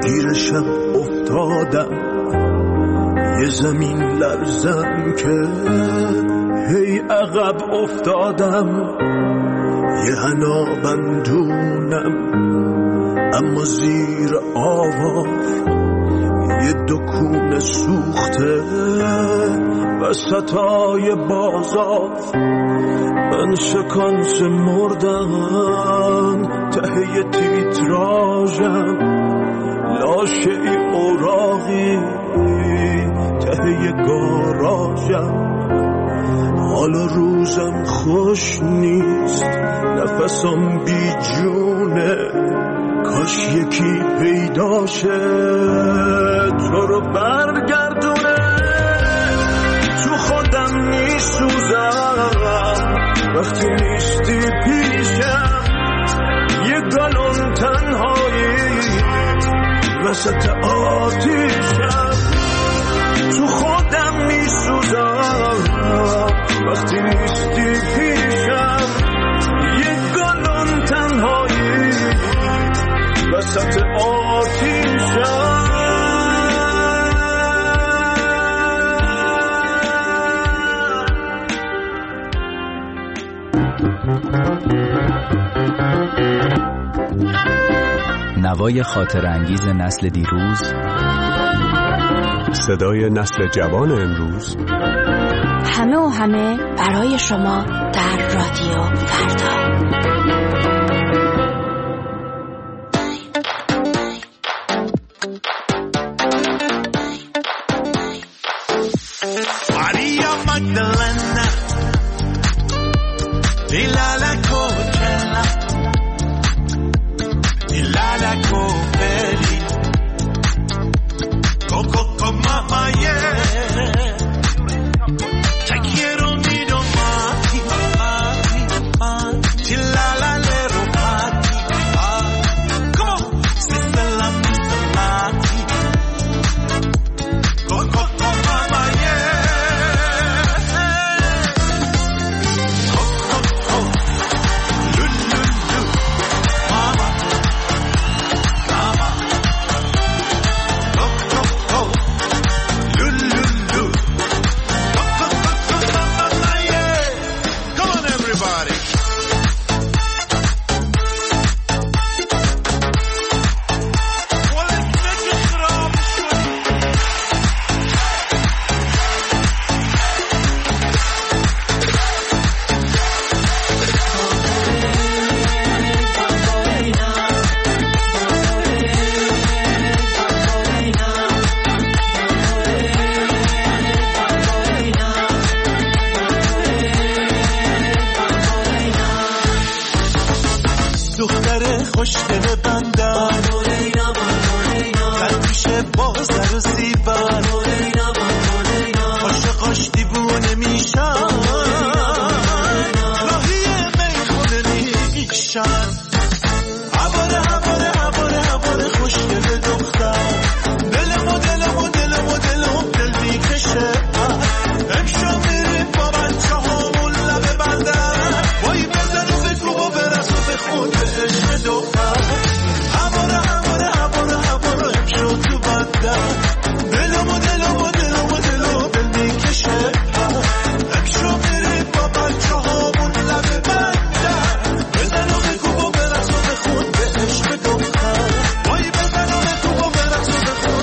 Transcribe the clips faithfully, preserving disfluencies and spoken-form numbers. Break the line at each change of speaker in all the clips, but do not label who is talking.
گیرشم افتادم، یه زمین لرزم که هی عقب افتادم، یه حنا بندونم اما زیر آواز یه دکون سوخته وسطای بازار. من شکانس مردم ته تیتراژم، لاشه ای اوراقی ته گاراژم. حالا روزم خوش نیست، نفسم بی جونه، کاش یکی پیداشه تو رو برگردونه. تو خودم میسوزم وقتی نیستی پیشم، یه گالون تنهایی وسط آتیشم. تو خودم میسوزم وقتی نیستی پیشم، یه گالون تنهایی وسط آتیشم.
نوای خاطر انگیز نسل دیروز،
صدای نسل جوان امروز،
همه و همه برای شما در رادیو فردا.
Maria Magdalena di la la Coachella, di la la Copelli, Coco con mamma yeah. Te quiero mi domani, di la la le robati. Come on, sister la mister Lati, Coco con mamma yeah. خوشگل بندم قلبیش بازر و زیبر عاشقاش دیوونه میشن راهی میخونه نیشن عباره عباره عباره عباره خوشگل دختر دلمو دلمو دلمو دلمو دل میکشه امشب میریم با بچه هامون لبه بندن وای بزن و بگو و برس و بخون به عشق دختر عباره عباره عباره عباره امشب تو بندن دلمو دلمو دلمو دلمو دل میکشه امشب میریم با بچه هامون لبه بندن بزن و بگو و برس و بخون به عشق دختر وای بزن و بگو و برس و بخون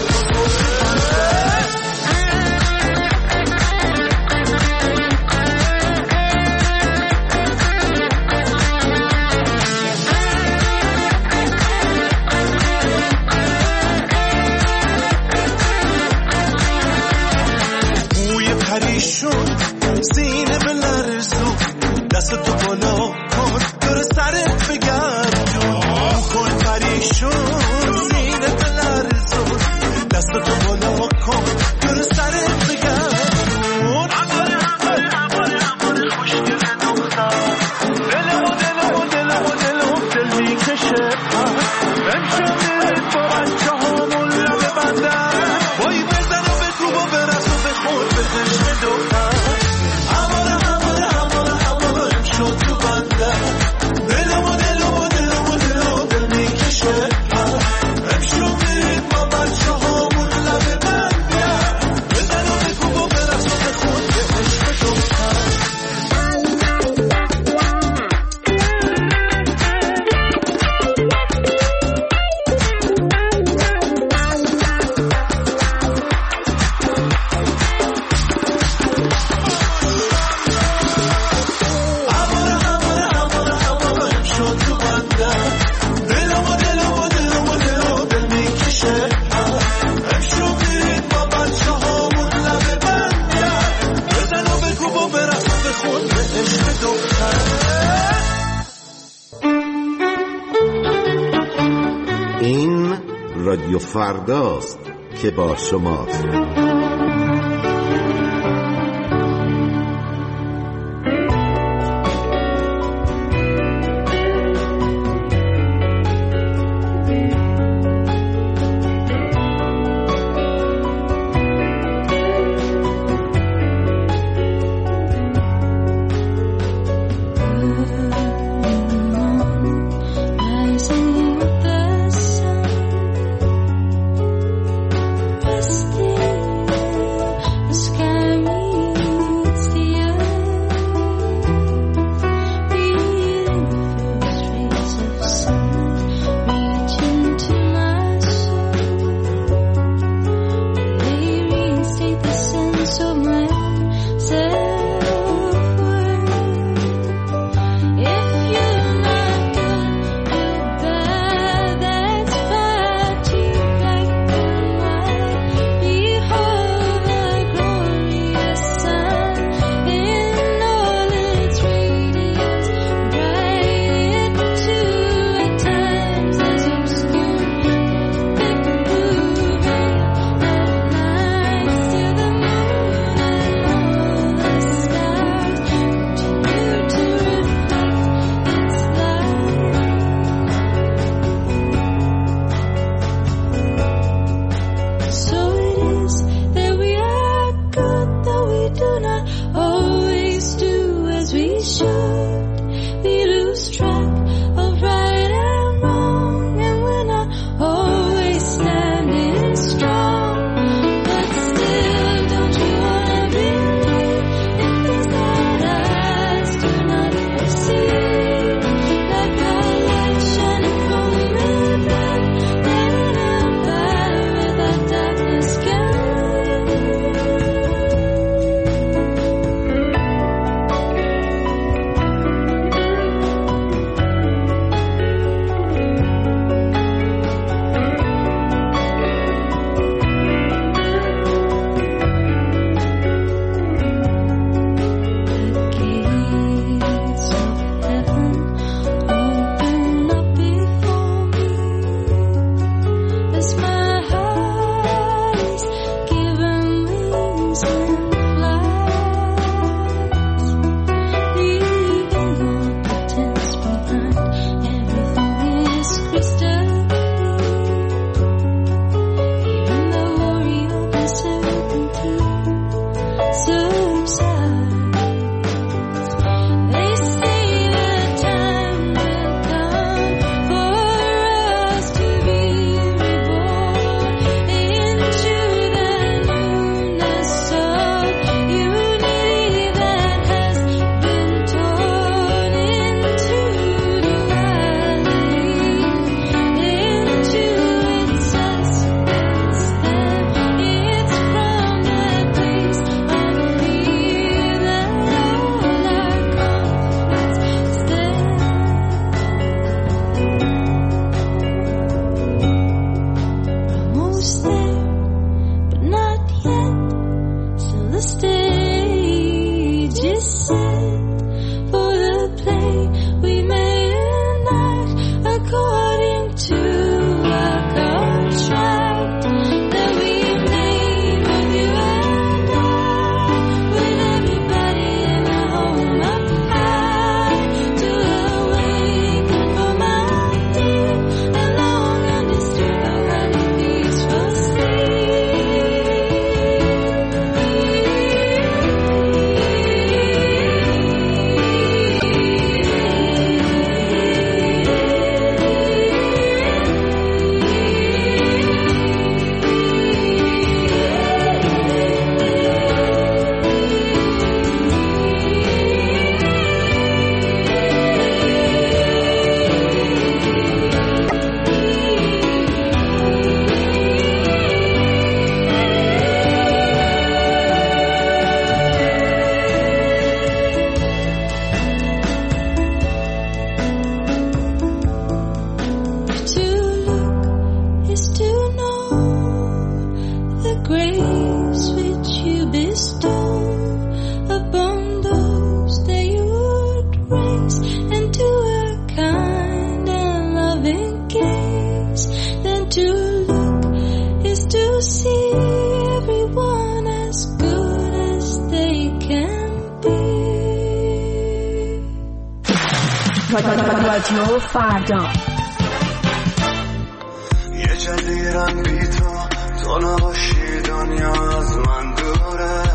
پریشون سینه بلرزون دست تو بالا کن دور سرت بگردون کن پریشون سینه بلرزون دست تو بالا کن دور سرت بگردون عباره عباره عباره عباره خوشگل دختر دلمو دلمو دلمو دلمو دل میکشه امشب میریم با بچه هامون لبه بندن وای بزن و بگو و برس و بخون به عشق دختر
رادیو فرداست که با شماست.
Stay see everyone as good as they can be.
رادیو فردا.
یه جزیرم بی تو، تو نباشی دنیا از من دوره.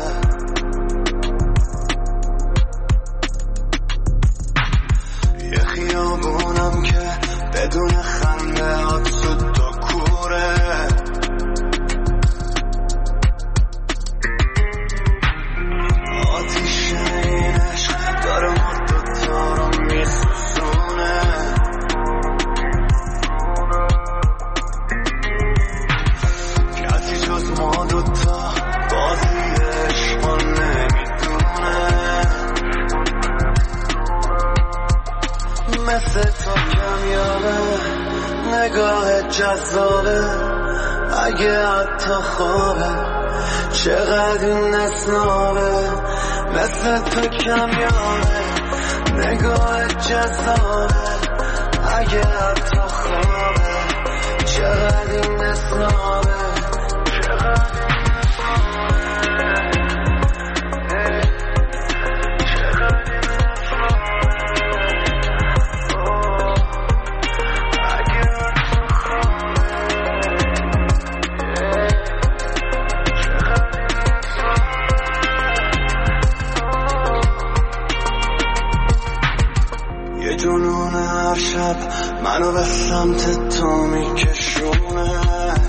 یه خیابونم که بدون خنده هات سود تا کوره. آتیش این عشق داره ما دوتا رو میسوزونه. کسی جز ما دوتا بازی عشقا نمیدونه. مثل تو کمیابه نگاه جذابه، اگه حتی خوابه چقدر این نسنابه. مثل تو کمیابه نگاه جذابه، اگه حتی خوابه چقدر این نسنابه. جنون هر شب منو به سمت تو میکشونه.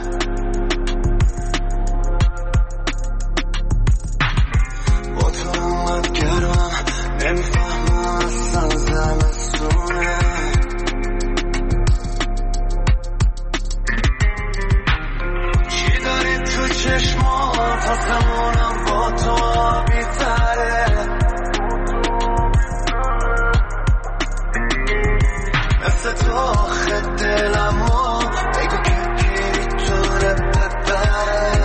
با تو انقدر گرمم نمیفهمم اصلا زمستونه. چی داری تو چشمات آسمونم با تو آبی تره. مثل تو آخه دلمو بگو که کی میتونه ببره.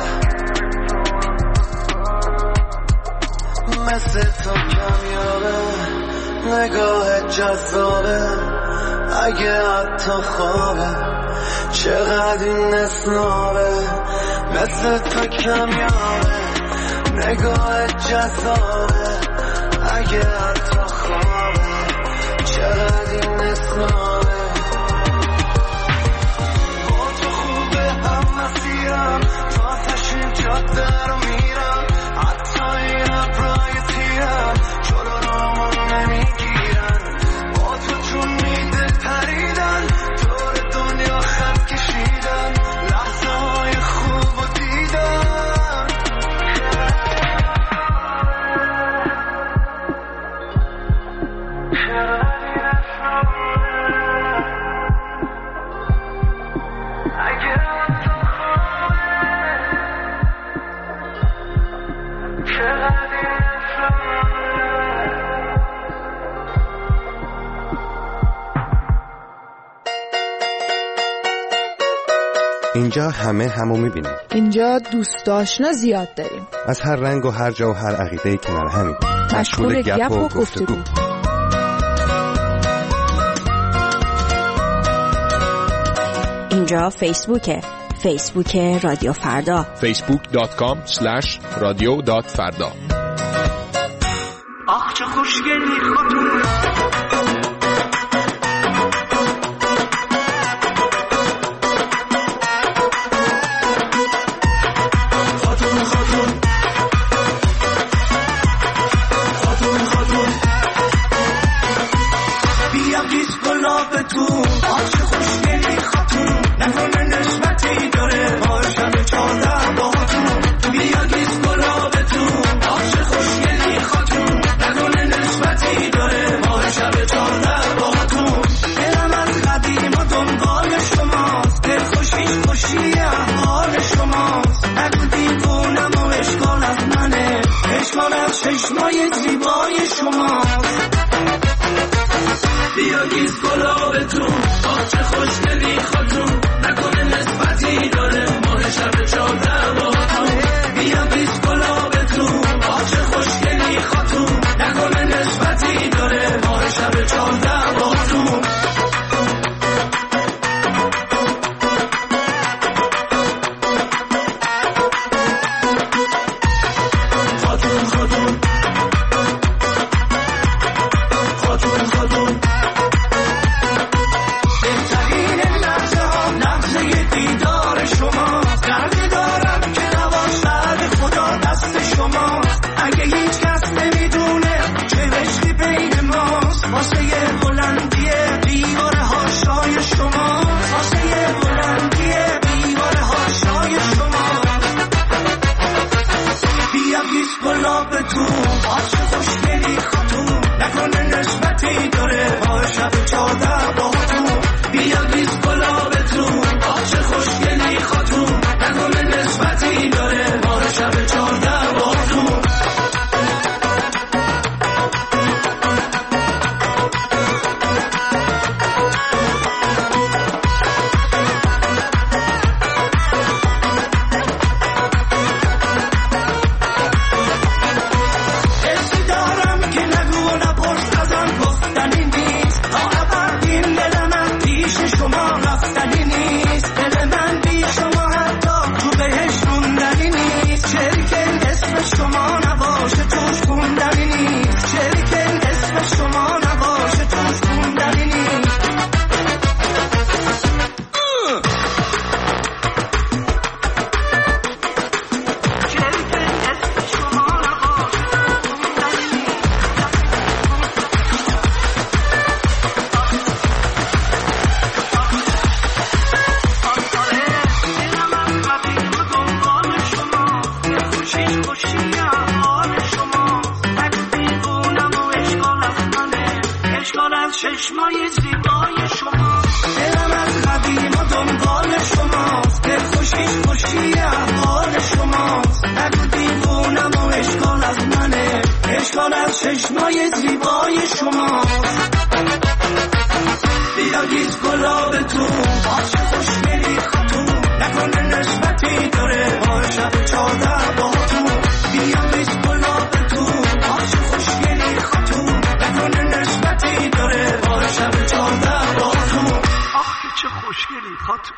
مثل تو کمیابه نگاه جذابه، اگه حتی خوابه چقدر این نسنابه. مثل تو کمیابه نگاه جذابه، اگه حتی خوابه چقدر این نسنابه. با تو خوبه هم مسیرم، تا تشیم جاده رو میرم. حتی این ابرای تیرم جلو رامون نمیگیرن. با تو چون میده پریدن دور دنیا خط کشیدن. لحظه های خوب و دیدن
اینجا همه همو میبینیم.
اینجا دوست آشنا زیاد داریم،
از هر رنگ و هر جا و هر عقیده‌ای کنار همیم.
مشغول گپ و گفتگو.
اینجا فیسبوکه، فیسبوک رادیو فردا.
فیسبوک دات کام اسلش رادیو دات فردا.
آخ چه خوشگلی خاتون. شب چشمای زیبای شما، دلم از قدیم و دنبال شماست، دل خوشیش خوشی احوال شماست، نگو دیوونم و اشکال از منه، اشکال از چشمای زیبای شماست. بیا گیز گلابتون عاشق خوشگلی خاتون، نکنه نسبتی داره با شب چهارده باهاتون. بیا گیز گلابتون عاشق خوشگلی خاتون، نکنه نسبتی داره با شب چهارده باهاتون. آخ چه خوشگلی خاتون.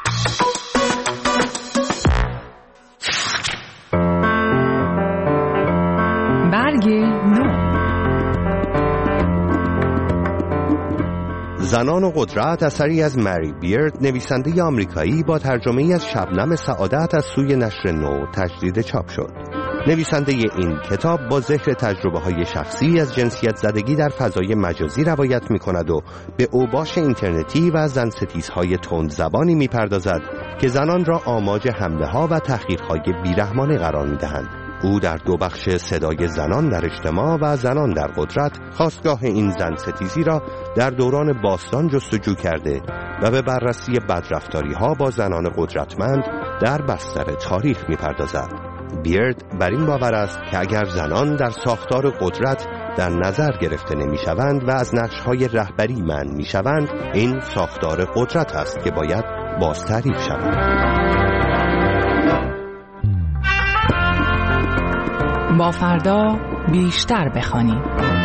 برگ نو.
زنان و قدرت اثری از مری بیرد، نویسنده آمریکایی، با ترجمه‌ای از شبنم سعادت از سوی نشر نو تجدید چاپ شد. نویسنده این کتاب با ذکر تجربه‌های شخصی از جنسیت زدگی در فضای مجازی روایت می‌کند و به اوباش اینترنتی و زنستیزهای تندزبانی می‌پردازد که زنان را آماج حمله‌ها و تحقیرهای بیرحمانه قرار می‌دهند. او در دو بخش صدای زنان در اجتماع و زنان در قدرت خاستگاه این زنستیزی را در دوران باستان جستجو کرده و به بررسی بدرفتاری‌ها با زنان قدرتمند در بستر تاریخ می‌پردازد. بیرد بر این باور است که اگر زنان در ساختار قدرت در نظر گرفته نمی‌شوند و از نقش‌های رهبری منع می‌شوند، این ساختار قدرت است که باید بازتعریف شود.
با فردا بیشتر بخوانیم.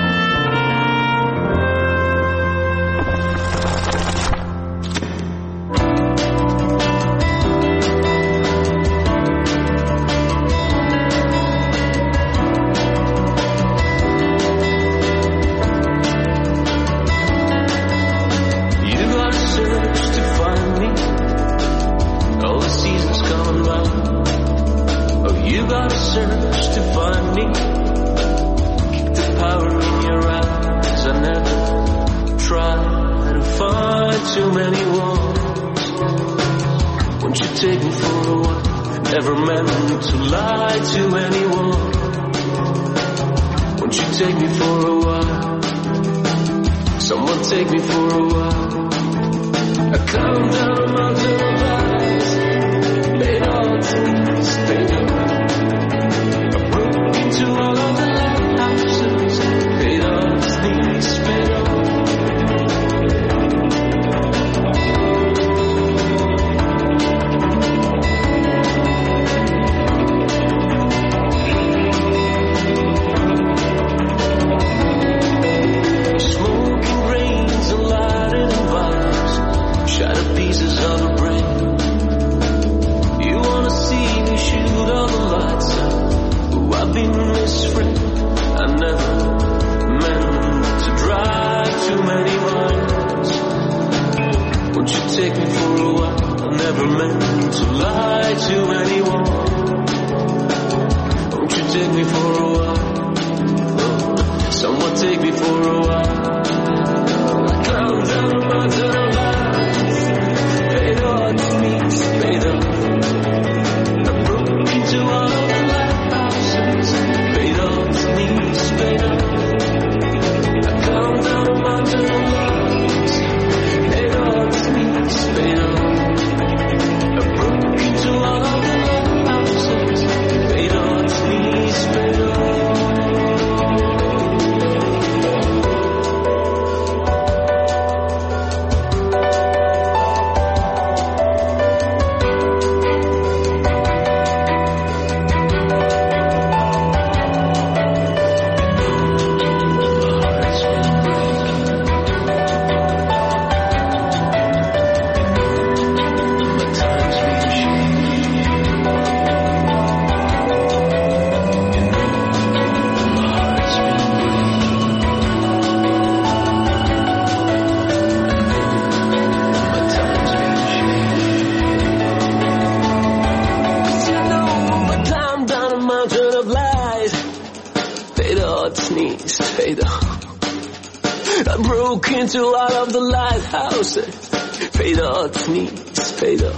Into all of the lighthouses, پیدات نیست پیدا.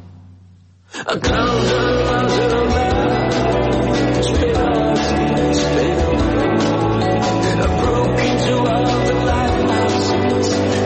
I count down the mountain of lights, پیدات نیست پیدا. I broke into all of the lighthouses,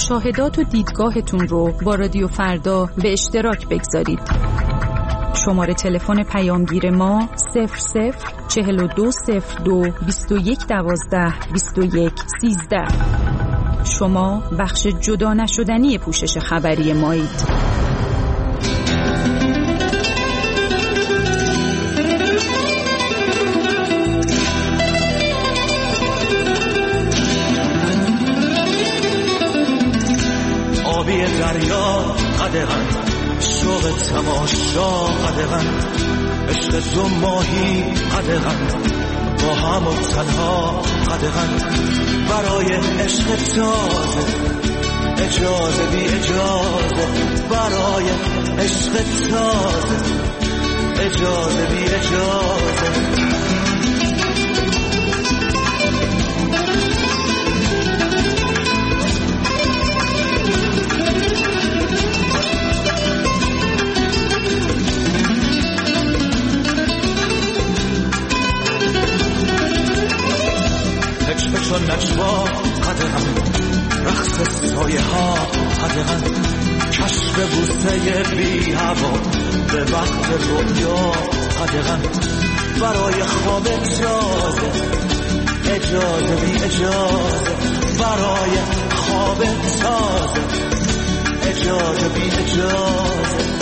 مشاهدات و دیدگاهتون رو با رادیو فردا به اشتراک بگذارید. شماره تلفن پیامگیر ما صفر صفر چهل و دو صفر دو بیست و یک دوازده بیست و یک سیزده. شما بخش جدا نشدنی پوشش خبری مایید.
آبی دریا قدغن، شوق تماشا قدغن، عشق تو ماهی قدغن، با هم و تنها قدغن، برای عشق تازه اجازه بی اجازه، برای عشق تازه اجازه بی اجازه. چون نجوا قدغن، رقص سایه ها قدغن، کشف بوسه بی هوا به وقت رویا قدغن، برای خواب اجازه اجازه بی اجازه، برای خواب تازه اجازه بی اجازه.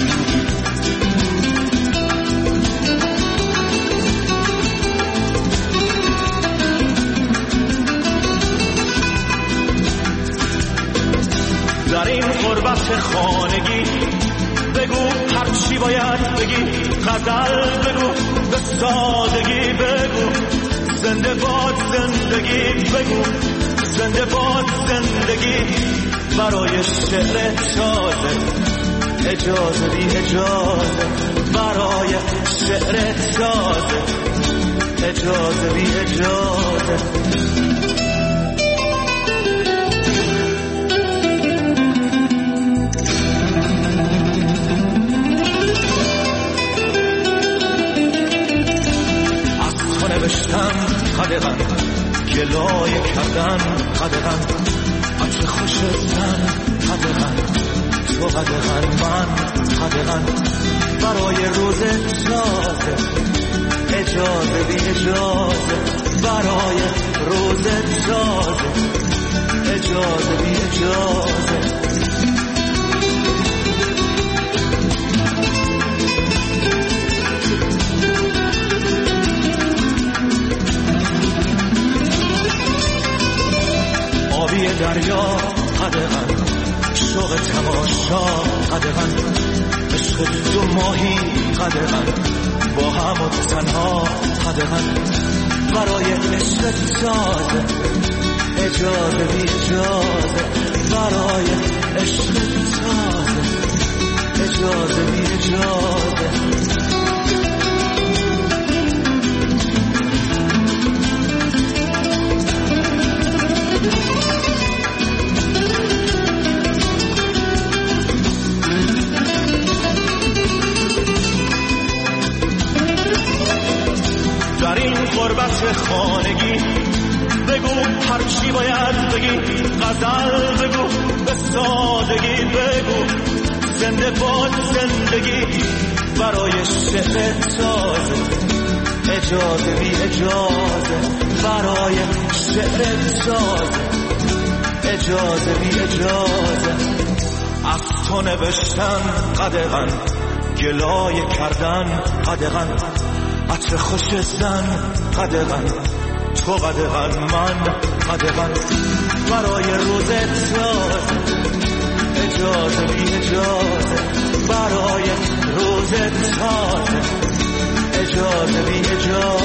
در این غربت خانگی بگو هر چی باید بگی، غزل بگو به سادگی بگو، زنده باد زندگی بگو، زنده باد زندگی، برای شعر تازه اجازه بی اجازه، برای شعر تازه اجازه بی اجازه. نوشتن قدغن، گلای کردن قدغن، عطر خوش زن قدغن، تو قدغن من قدغن، برای روز تازه اجازه بی اجازه، برای روز تازه اجازه بی اجازه. آبی دریا قدغن، شوق تماشا قدغن، عشق دو ماهی قدغن، با هم و تنها قدغن، برای عشق تازه اجازه بی اجازه، برای عشق تازه اجازه بی اجازه. در این غربت خانگی بگو هر چی باید بگی، غزل بگو به سادگی بگو، زنده باد زندگی، برای شعر تازه اجازه بی اجازه، برای شعر تازه اجازه بی اجازه. از تو نوشتن قدغن، گلای کردن قدغن، عطر خوش زن قدغن، تو قدغن من قدغن، برای روز تازه اجازه بی اجازه، برای روز تازه اجازه بی اجازه.